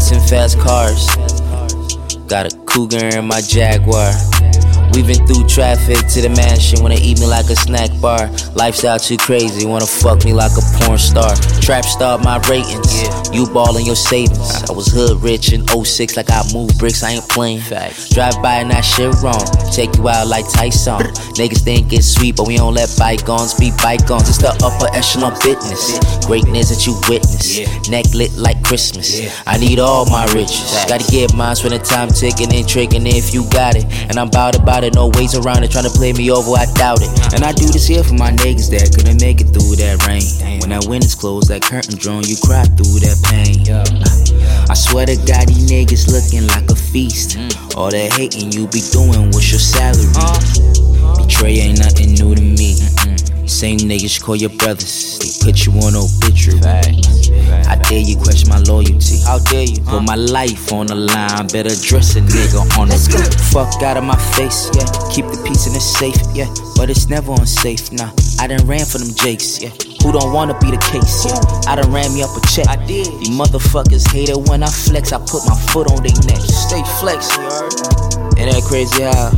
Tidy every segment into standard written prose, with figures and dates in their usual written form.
chasing fast cars. Got a cougar in my Jaguar. Weaving through traffic to the mansion. Wanna eat me like a snack bar. Lifestyle too crazy, wanna fuck me like a porn star. Trap star my ratings, you ballin' your savings. I was hood rich in 06 like I moved bricks, I ain't playing. Drive by and that shit wrong, take you out like Tyson. Niggas think it's sweet, but we don't let bygones be bygones. It's the upper echelon business, greatness that you witness. Neck lit like Christmas, I need all my riches. Gotta get mine when the time ticking and tricking if you got it. And I'm bout about it, no ways around it, tryna play me over, I doubt it. And I do this here for my niggas that couldn't make it through that rain. When that wind is closed, that curtain drawn, you cry through that pain. I swear to God, these niggas looking like a feast. All that hating you be doing, what's your salary? Betray ain't nothing new to me. Same niggas call your brothers, they put you on obituary. I dare you question my loyalty. How dare you? Put my life on the line, better dress a nigga on the fuck out of my face, yeah. Keep the peace in the safe, yeah. But it's never unsafe, nah. I done ran for them jakes, yeah. Who don't wanna be the case, yeah. I done ran me up a check. I did. These motherfuckers hate it when I flex. I put my foot on their neck. Stay flexing, you heard? Ain't that crazy how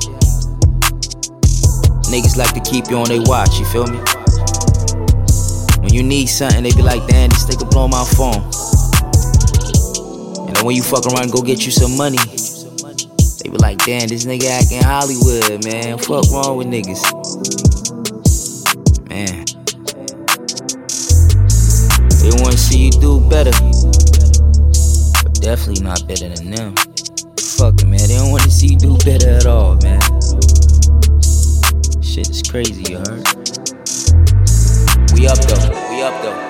niggas like to keep you on their watch, you feel me? When you need something, they be like, damn, this nigga blow my phone. And then when you fuck around and go get you some money, they be like, damn, this nigga acting Hollywood, man. Fuck wrong with niggas. Man. They wanna see you do better, but definitely not better than them. Fuck it, man. They don't wanna see you do better at all, man. Shit is crazy, you heard? We up though, we up though.